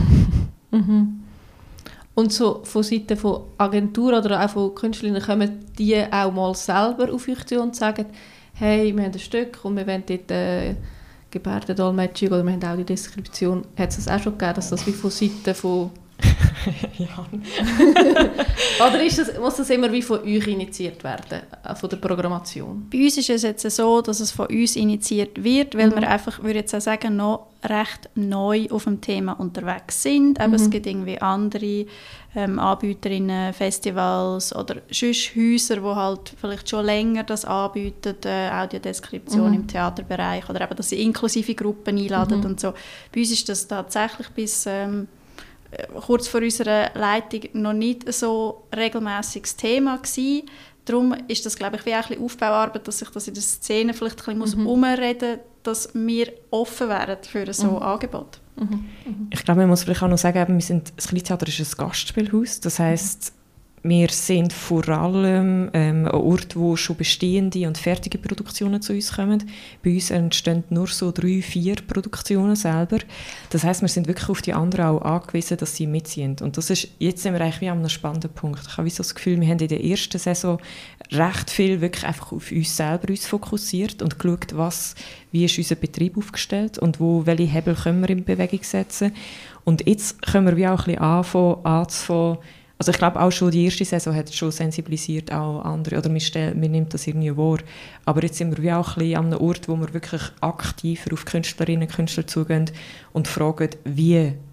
Und so von Seiten von Agenturen oder auch von Künstlerinnen kommen die auch mal selber auf euch zu und sagen, hey, wir haben ein Stück und wir wollen dort Gebärdendolmetschung oder wir haben Audiodeskription. Hat es das auch schon gegeben, dass das wie von Seiten von... Ja. Oder muss das immer wie von euch initiiert werden, von der Programmation? Bei uns ist es jetzt so, dass es von uns initiiert wird, weil wir einfach, würde ich jetzt auch sagen, noch recht neu auf dem Thema unterwegs sind. Aber es gibt irgendwie andere Anbieterinnen, Festivals oder sonst Häuser, die halt vielleicht schon länger das anbieten, Audiodeskription im Theaterbereich oder eben, dass sie inklusive Gruppen einladen und so. Bei uns ist das tatsächlich bis kurz vor unserer Leitung noch nicht so regelmäßiges Thema gewesen. Darum ist das, glaube ich, wie auch ein bisschen Aufbauarbeit, dass sich das in der Szene vielleicht ein bisschen umreden muss, dass wir offen wären für so ein Angebot. Ich glaube, man muss vielleicht auch noch sagen, das Kleintheater ist ein Gastspielhaus. Das heisst, wir sind vor allem ein Ort, wo schon bestehende und fertige Produktionen zu uns kommen. Bei uns entstehen nur so 3-4 Produktionen selber. Das heisst, wir sind wirklich auf die anderen auch angewiesen, dass sie mitziehen. Und das ist, jetzt sind wir eigentlich wie an einem spannenden Punkt. Ich habe so das Gefühl, wir haben in der ersten Saison recht viel wirklich einfach auf uns selber fokussiert und geschaut, wie ist unser Betrieb aufgestellt und welche Hebel können wir in Bewegung setzen. Und jetzt können wir wie auch ein bisschen anzufangen. Also ich glaube auch schon, die erste Saison hat schon sensibilisiert auch andere, oder man nimmt das irgendwie wahr. Aber jetzt sind wir wie auch ein bisschen an einem Ort, wo wir wirklich aktiver auf Künstlerinnen und Künstler zugehen und fragen, wie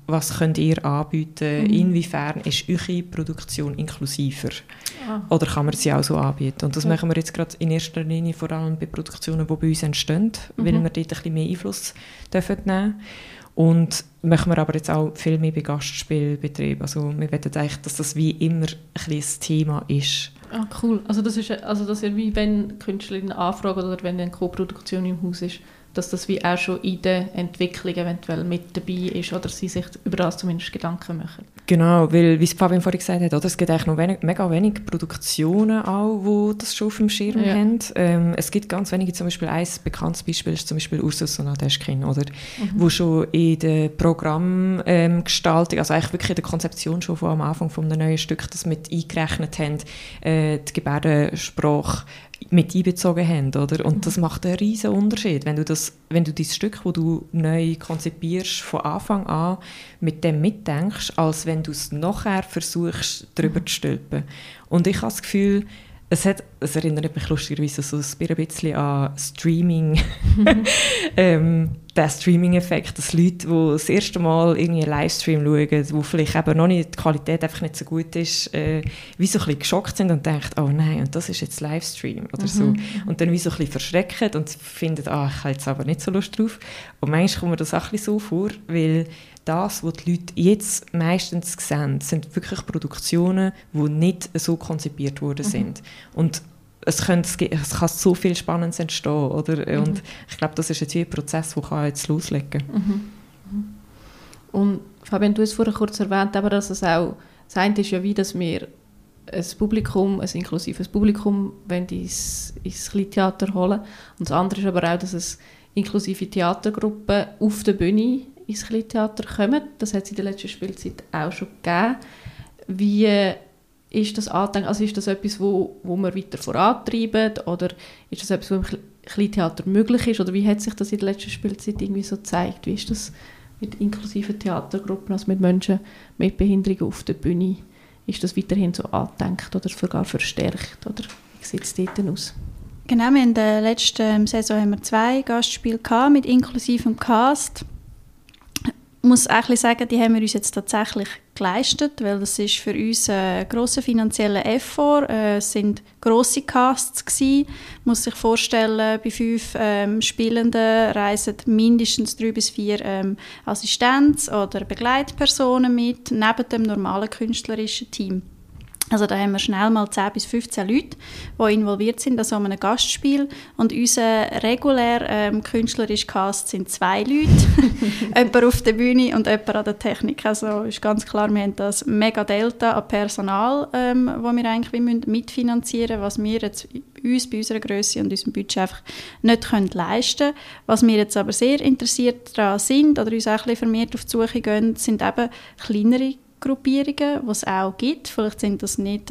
was könnt ihr anbieten, inwiefern ist eure Produktion inklusiver oder kann man sie auch so anbieten. Und das machen wir jetzt gerade in erster Linie vor allem bei Produktionen, die bei uns entstehen, weil wir dort ein bisschen mehr Einfluss dürfen nehmen. Und machen wir aber jetzt auch viel mehr bei Gastspielbetrieben. Also wir wollen eigentlich, dass das wie immer ein bisschen das Thema ist. Ah, cool. Also das ist wie wenn Künstlerinnen anfragen oder wenn eine Co-Produktion im Haus ist, dass das wie auch schon in der Entwicklung eventuell mit dabei ist oder sie sich über das zumindest Gedanken machen. Genau, weil, wie Fabian vorhin gesagt hat, oder, es gibt eigentlich noch mega wenig Produktionen auch, die das schon auf dem Schirm haben. Es gibt ganz wenige, zum Beispiel ein bekanntes Beispiel ist zum Beispiel Ursus und Nadeschkin, oder, wo schon in der Programmgestaltung, also eigentlich wirklich in der Konzeption schon von am Anfang von einem neuen Stück, das mit eingerechnet haben, die Gebärdensprache mit einbezogen haben, oder? Und das macht einen riesen Unterschied, wenn du dein Stück, das du neu konzipierst, von Anfang an mit dem mitdenkst, als wenn du es nachher versuchst, drüber zu stülpen. Und ich habe das Gefühl, es erinnert mich lustigerweise so ein bisschen an Streaming, der Streaming-Effekt, dass Leute, die das erste Mal irgendwie einen Livestream schauen, wo vielleicht eben noch nicht, die Qualität einfach nicht so gut ist, wie so ein bisschen geschockt sind und denken, oh nein, und das ist jetzt Livestream oder so. Und dann wie so ein bisschen verschrecken und finden, ich habe jetzt aber nicht so Lust drauf. Und manchmal kommt mir das auch ein bisschen so vor, weil das, was die Leute jetzt meistens sehen, sind wirklich Produktionen, die nicht so konzipiert worden sind. Und es kann so viel Spannendes entstehen, oder? Und ich glaube, das ist jetzt wie ein Prozess, der jetzt loslegen kann. Und Fabian, du hast vorhin kurz erwähnt, aber dass es auch, das eine ist ja wie, dass wir ein inklusives Publikum ins Kleintheater holen. Und das andere ist aber auch, dass es inklusive Theatergruppen auf der Bühne ins Kleintheater kommen. Das hat es in der letzten Spielzeit auch schon gegeben. Wie ist das angedenkt? Also ist das etwas, wo wir weiter vorantreiben? Oder ist das etwas, was im Kleintheater möglich ist? Oder wie hat sich das in der letzten Spielzeit irgendwie so gezeigt? Wie ist das mit inklusiven Theatergruppen, also mit Menschen mit Behinderungen auf der Bühne? Ist das weiterhin so angedenkt oder sogar verstärkt? Oder wie sieht es dort aus? Genau, in der letzten Saison haben wir 2 Gastspiele gehabt, mit inklusivem Cast. Ich muss eigentlich sagen, die haben wir uns jetzt tatsächlich geleistet, weil das ist für uns ein grosser finanzieller Effort. Es sind grosse Casts gewesen. Man muss sich vorstellen, bei 5 Spielenden reisen mindestens 3 bis 4 Assistenz- oder Begleitpersonen mit, neben dem normalen künstlerischen Team. Also da haben wir schnell mal 10 bis 15 Leute, die involviert sind an so einem Gastspiel. Und unser regulär künstlerischer Cast sind 2 Leute. Jemand auf der Bühne und jemand an der Technik. Also ist ganz klar, wir haben das mega Delta an Personal, das wir eigentlich mitfinanzieren müssen, was wir jetzt uns bei unserer Grösse und unserem Budget einfach nicht leisten können. Was wir jetzt aber sehr interessiert daran sind oder uns auch ein bisschen vermehrt auf die Suche gehen, sind eben kleinere Gruppierungen, die es auch gibt. Vielleicht sind das nicht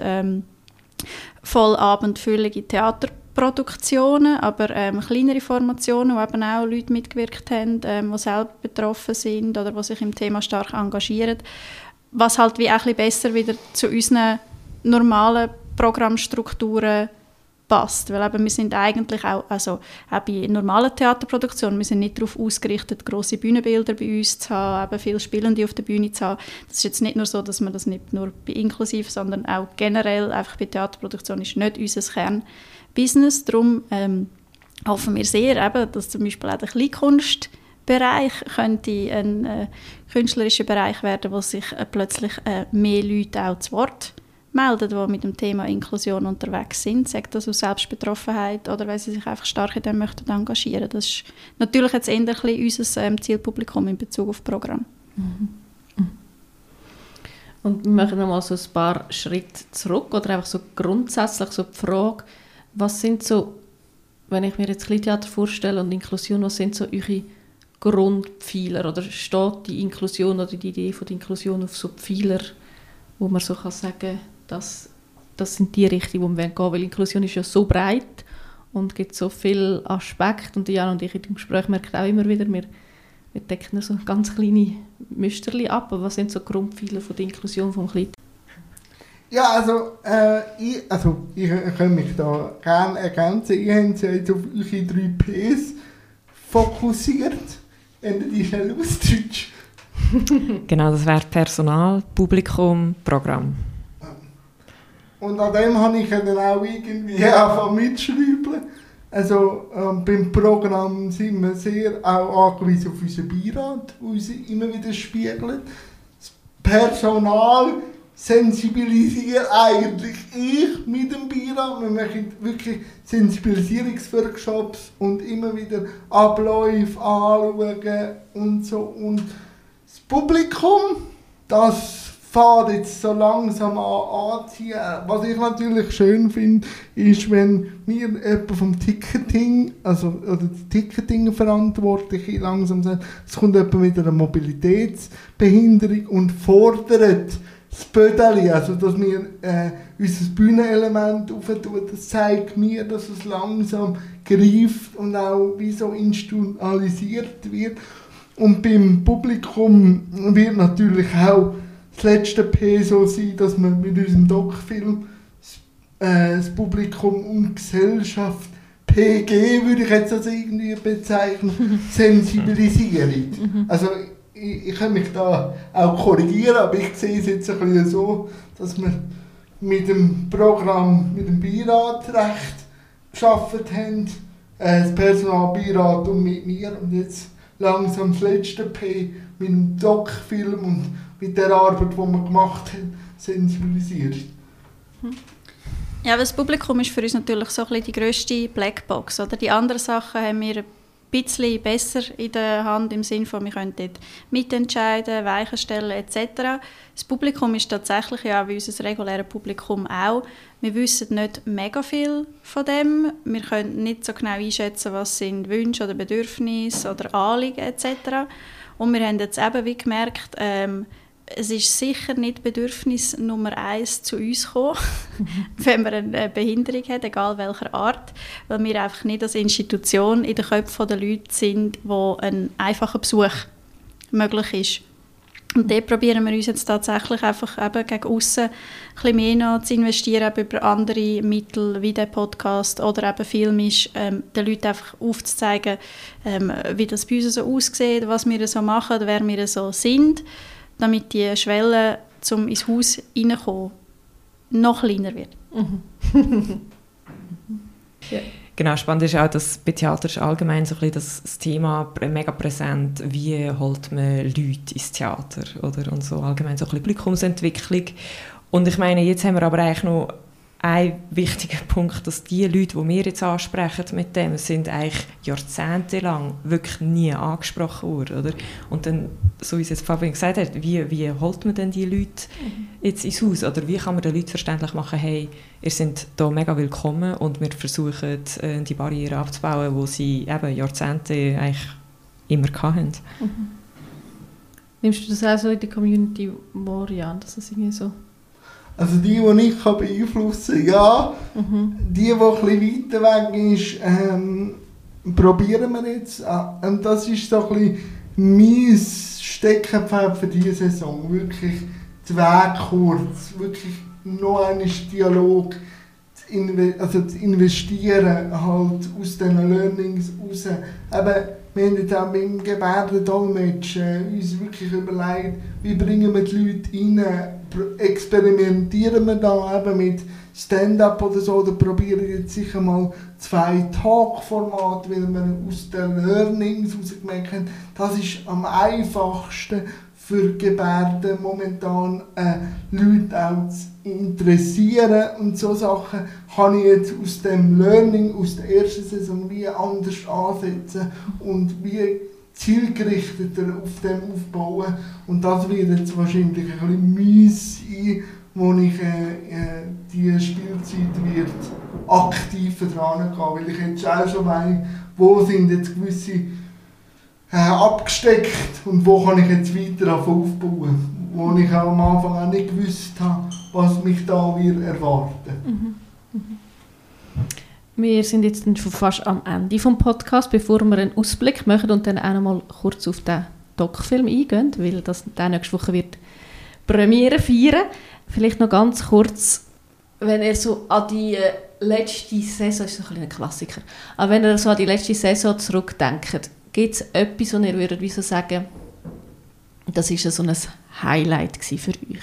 voll abendfüllige Theaterproduktionen, aber kleinere Formationen, wo eben auch Leute mitgewirkt haben, die selber betroffen sind oder die sich im Thema stark engagieren. Was halt wie auch ein bisschen besser wieder zu unseren normalen Programmstrukturen passt. Weil eben wir sind eigentlich auch bei normalen Theaterproduktionen, wir sind nicht darauf ausgerichtet, grosse Bühnenbilder bei uns zu haben, eben viele Spielende auf der Bühne zu haben. Das ist jetzt nicht nur so, dass man das nicht nur bei inklusiv, sondern auch generell einfach bei Theaterproduktion ist nicht unser Kernbusiness. Darum hoffen wir sehr, eben, dass zum Beispiel auch der Kleinkunstbereich könnte ein künstlerischer Bereich werden, wo sich plötzlich mehr Leute auch zu Wort melden, die mit dem Thema Inklusion unterwegs sind, sagt das aus Selbstbetroffenheit oder weil sie sich einfach stark in dem möchten engagieren. Das ist natürlich jetzt eher ein bisschen unser Zielpublikum in Bezug auf Programm. Und wir machen nochmal so ein paar Schritte zurück oder einfach so grundsätzlich so die Frage, was sind so, wenn ich mir jetzt Kleintheater vorstelle und Inklusion, was sind so eure Grundpfeiler oder steht die Inklusion oder die Idee von der Inklusion auf so Pfeiler, wo man so kann sagen, das sind die Richtungen, die wir gehen wollen, weil Inklusion ist ja so breit und gibt so viele Aspekte. Und Jan und ich im Gespräch merken auch immer wieder, wir decken nur so ganz kleine Müsterchen ab. Aber was sind so Grundpfeiler von der Inklusion vom Kleid? Ja, ich kann mich da gerne ergänzen. Ich habe jetzt auf eure 3 Ps fokussiert. Wenn die schnell ausdeutsch. Genau, das wäre Personal, Publikum, Programm. Und an dem habe ich dann auch irgendwie angefangen mitschreiben. Also beim Programm sind wir sehr auch angewiesen auf unseren Beirat, der uns immer wieder spiegelt. Das Personal sensibilisiert eigentlich ich mit dem Beirat. Wir machen wirklich Sensibilisierungsworkshops und immer wieder Abläufe anschauen und so. Und das Publikum, das fährt jetzt so langsam anziehen. Was ich natürlich schön finde, ist, wenn mir jemand vom Ticketing, oder die Ticketing-Verantwortliche langsam sagt, es kommt jemand mit einer Mobilitätsbehinderung und fordert das Bödeli, also dass wir unser Bühnenelement aufentun, das zeigt mir, dass es langsam greift und auch wie so institutionalisiert wird. Und beim Publikum wird natürlich auch das letzte P so sein, dass wir mit unserem Doc-Film das Publikum und die Gesellschaft, PG würde ich jetzt also irgendwie bezeichnen, sensibilisieren. Also ich kann mich da auch korrigieren, aber ich sehe es jetzt ein bisschen so, dass wir mit dem Programm, mit dem Beirat recht gearbeitet haben, das Personalbeirat und mit mir, und jetzt langsam das letzte P mit dem Doc-Film und mit der Arbeit, die wir gemacht haben, sensibilisiert. Ja, aber das Publikum ist für uns natürlich so ein bisschen die grösste Blackbox. Oder? Die anderen Sachen haben wir ein bisschen besser in der Hand, im Sinne von, wir können dort mitentscheiden, Weichen stellen etc. Das Publikum ist tatsächlich ja wie unser reguläres Publikum auch. Wir wissen nicht mega viel von dem. Wir können nicht so genau einschätzen, was sind Wünsche oder Bedürfnisse oder Anliegen etc. Und wir haben jetzt eben wie gemerkt, es ist sicher nicht Bedürfnis Nummer 1 zu uns gekommen, wenn man eine Behinderung hat, egal welcher Art, weil wir einfach nicht als Institution in den Köpfen der Leute sind, wo ein einfacher Besuch möglich ist. Und dort probieren wir uns jetzt tatsächlich einfach eben gegen aussen ein bisschen mehr noch zu investieren, über andere Mittel wie der Podcast oder eben filmisch, den Leuten einfach aufzuzeigen, wie das bei uns so aussieht, was wir so machen, wer wir so sind, damit die Schwelle, um ins Haus reinzukommen, noch kleiner wird. Ja. Genau, spannend ist auch, dass bei Theater ist allgemein so ein bisschen das Thema mega präsent, wie holt man Leute ins Theater, oder? Und so allgemein so ein bisschen Publikumsentwicklung. Und ich meine, jetzt haben wir aber eigentlich noch einen wichtigen Punkt, dass die Leute, die wir jetzt ansprechen mit dem, sind eigentlich jahrzehntelang wirklich nie angesprochen worden, oder? Und dann, so wie es jetzt Fabian gesagt hat, wie holt man denn die Leute jetzt ins Haus? Oder wie kann man den Leuten verständlich machen, hey, ihr seid hier mega willkommen und wir versuchen, die Barrieren abzubauen, die sie eben Jahrzehnte eigentlich immer hatten. Nimmst du das auch so in der Community wahr, dass es irgendwie so... Also die ich beeinflussen kann, ja. Die ein bisschen weiter weg ist, probieren wir jetzt. Und das ist so ein bisschen mein Steckenpferd für diese Saison. Wirklich den Weg kurz, wirklich noch einen Dialog zu investieren, halt aus diesen Learnings raus. Eben, wir haben jetzt auch beim Gebärdendolmetschen uns wirklich überlegt, wie bringen wir die Leute rein, experimentieren wir da eben mit Stand-up oder so, oder probieren jetzt sicher mal 2 Talk-Formate, weil wir aus den Learnings rausgemerkt haben, das ist am einfachsten für Gebärden momentan Leute auch zu interessieren, und so Sachen kann ich jetzt aus dem Learning aus der ersten Saison wie anders ansetzen und wie zielgerichteter auf dem aufbauen, und das wird jetzt wahrscheinlich ein bisschen mies sein, wo ich die Spielzeit wird aktiver dran gehen, weil ich jetzt auch schon weiss, wo sind jetzt gewisse abgesteckt und wo kann ich jetzt weiter aufbauen, wo ich auch am Anfang auch nicht gewusst habe, was mich da wird erwarten. Wir sind jetzt schon fast am Ende des Podcasts, bevor wir einen Ausblick machen und dann auch noch mal kurz auf den Doc-Film eingehen, weil das nächste Woche wird Premiere feiern. Vielleicht noch ganz kurz, wenn ihr so an die letzte Saison, ist so ein bisschen ein Klassiker, aber wenn ihr so an die letzte Saison zurückdenkt, gibt es etwas, wo ihr würdet wie so sagen, Das war so ein Highlight für euch.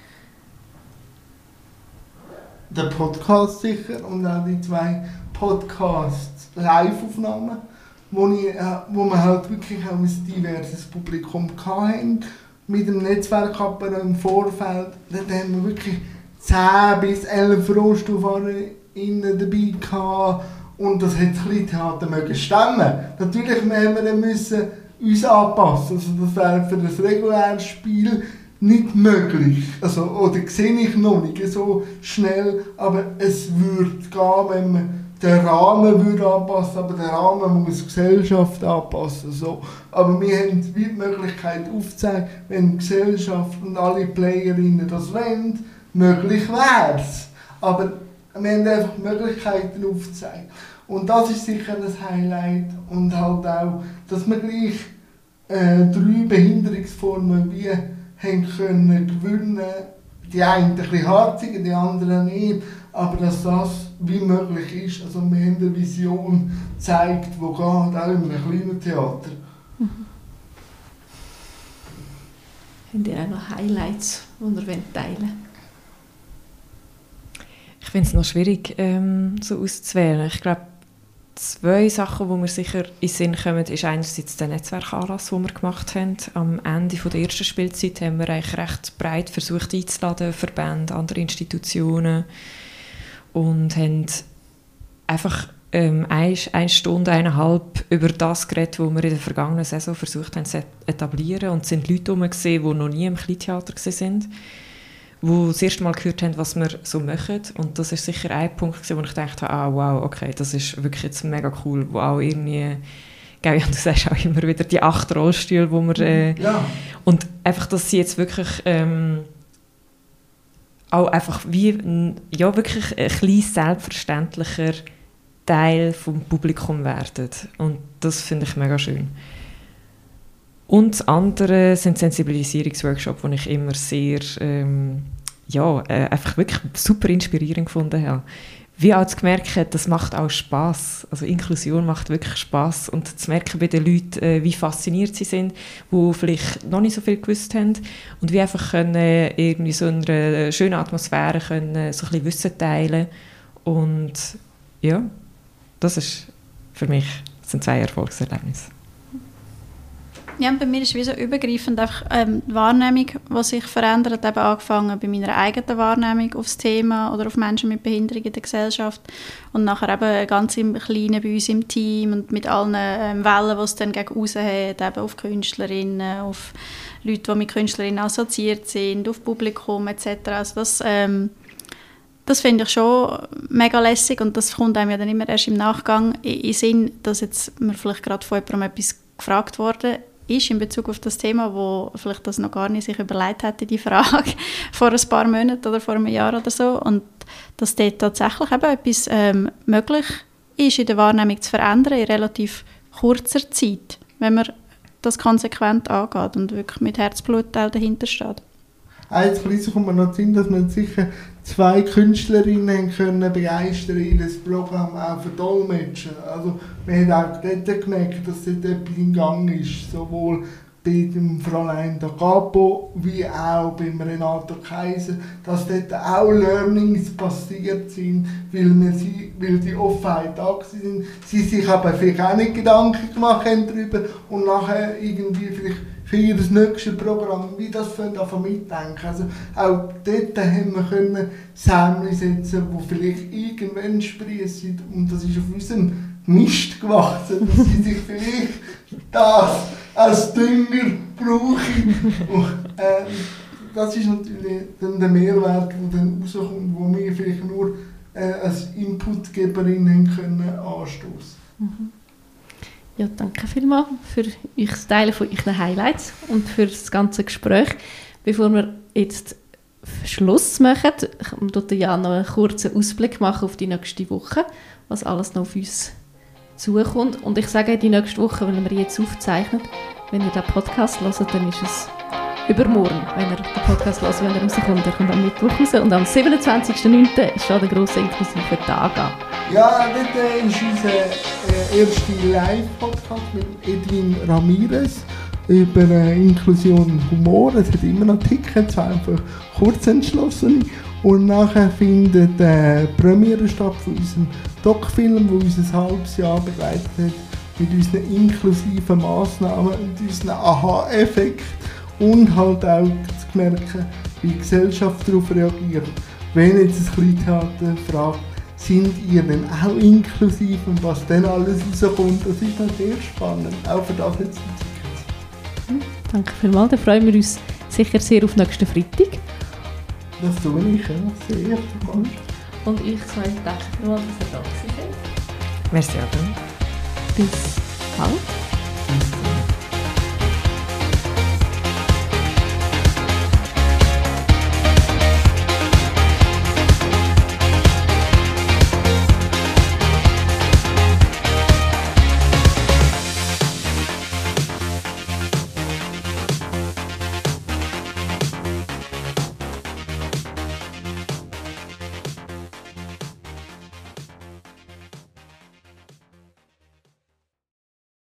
Der Podcast sicher und auch die 2 Podcast-Live-Aufnahmen, wo wir halt wirklich auch ein diverses Publikum hatten. Mit dem Netzwerkapparat im Vorfeld, dort haben wir wirklich 10 bis 11 Rohstoffahrerinnen dabei gehabt. Und das hat das Kleintheater stemmen. Natürlich müssen wir dann uns anpassen. Also das wäre für das reguläre Spiel nicht möglich. Also, oder sehe ich noch nicht so schnell. Aber es würde gehen, wenn man den Rahmen würde anpassen. Aber der Rahmen muss die Gesellschaft anpassen. So. Aber wir haben die Möglichkeit aufzuzeigen, wenn die Gesellschaft und alle Playerinnen das wollen, möglich wäre es. Aber wir haben einfach Möglichkeiten aufzuzeigen. Und das ist sicher ein Highlight. Und halt auch, dass wir gleich 3 Behinderungsformen wie haben können gewinnen. Die einen ein bisschen harziger, die anderen nicht. Aber dass das wie möglich ist. Also wir haben eine Vision gezeigt, die geht, auch in einem kleinen Theater. Habt ihr auch noch Highlights, die ihr teilen wollt? Ich finde es noch schwierig, so auszuwählen. Ich glaube, 2 Sachen, die mir sicher in den Sinn kommen, ist einerseits der Netzwerkanlass, den wir gemacht haben. Am Ende der ersten Spielzeit haben wir eigentlich recht breit versucht einzuladen, Verbände, andere Institutionen, und haben einfach 1 Stunde, 1,5 über das geredet, was wir in der vergangenen Saison versucht haben zu etablieren. Und es sind Leute herum gesehen, die noch nie im Kleintheater waren, die das erste Mal gehört haben, was wir so machen. Und das war sicher ein Punkt, wo ich dachte, wow, okay, das ist wirklich jetzt mega cool, wo auch irgendwie, du sagst auch immer wieder die 8 Rollstühle, wo wir, und einfach, dass sie jetzt wirklich auch einfach wie, wirklich ein klein selbstverständlicher Teil vom Publikum werden. Und das finde ich mega schön. Und das andere sind Sensibilisierungsworkshops, die ich immer sehr, einfach wirklich super inspirierend gefunden habe. Wie auch zu merken, das macht auch Spass. Also Inklusion macht wirklich Spass. Und zu merken bei den Leuten, wie fasziniert sie sind, die vielleicht noch nicht so viel gewusst haben. Und wie einfach können, irgendwie so in einer schönen Atmosphäre können, so ein bisschen Wissen teilen. Und ja, das ist für mich, das sind 2 Erfolgserlebnisse. Ja, bei mir ist es wie so übergreifend einfach die Wahrnehmung, die sich verändert, eben angefangen bei meiner eigenen Wahrnehmung auf das Thema oder auf Menschen mit Behinderung in der Gesellschaft und nachher eben ganz im Kleinen bei uns im Team und mit allen Wellen, die es dann gegen raus hat, eben auf Künstlerinnen, auf Leute, die mit Künstlerinnen assoziiert sind, auf Publikum etc. Also das finde ich schon mega lässig und das kommt einem ja dann immer erst im Nachgang in den Sinn, dass jetzt mir vielleicht gerade von jemandem etwas gefragt wurde ist in Bezug auf das Thema, wo vielleicht das noch gar nicht sich überlegt hätte, die Frage, vor ein paar Monaten oder vor einem Jahr oder so. Und dass dort tatsächlich eben etwas möglich ist, in der Wahrnehmung zu verändern in relativ kurzer Zeit, wenn man das konsequent angeht und wirklich mit Herzblut auch dahinter steht. Eins kommt mir noch zu Sinn, dass man sicher 2 Künstlerinnen können begeistern, ihr Programm auch verdolmetschen. Also man hat auch dort gemerkt, dass dort etwas in Gang ist, sowohl bei dem Fräulein D'Agapo wie auch beim Renato Kaiser, dass dort auch Learnings passiert sind, weil die Offenheit da sind. Sie sich aber vielleicht auch nicht Gedanken gemacht haben darüber und nachher irgendwie vielleicht für ihr nächstes Programm, wie das davon mitdenken. Also auch dort haben wir können Sämli setzen, die vielleicht irgendwann sprießen und das ist auf unserem Mist gewachsen, dass sie sich vielleicht das als Dünger brauchen. Und, das ist natürlich dann der Mehrwert, der dann rauskommt, wo wir vielleicht nur als Inputgeberinnen können anstoßen. Mhm. Ja, danke vielmals für das Teilen von euren Highlights und für das ganze Gespräch. Bevor wir jetzt Schluss machen, tut Jan noch einen kurzen Ausblick machen auf die nächste Woche, was alles noch auf uns zukommt. Und ich sage die nächste Woche, wenn wir jetzt aufzeichnen, wenn ihr den Podcast hört, dann ist es übermorgen, wenn ihr den Podcast hört, wenn er rauskommt. Er kommt am Mittwoch raus und am 27.09. ist schon der grosse inklusive Tag an. Ja, das ist unser erster Live-Podcast mit Edwin Ramirez. über Inklusion und Humor. Es hat immer noch Tickets, zwar einfach kurzentschlossene. Und nachher findet Premiere statt von unserem Doc-Film, der uns ein halbes Jahr begleitet hat, mit unseren inklusiven Massnahmen und unseren Aha-Effekt und halt auch zu merken, wie die Gesellschaft darauf reagiert. Wenn jetzt ein Kleintheater fragt, sind ihr denn auch inklusiv und was dann alles rauskommt, das ist noch sehr spannend, auch für das jetzt ein Ticket. Danke vielmals, dann freuen wir uns sicher sehr auf nächsten Freitag. Das tue ich ja sehr. Und ich sage danke vielmals, dass ihr da seid. Merci, Adam. Bis bald.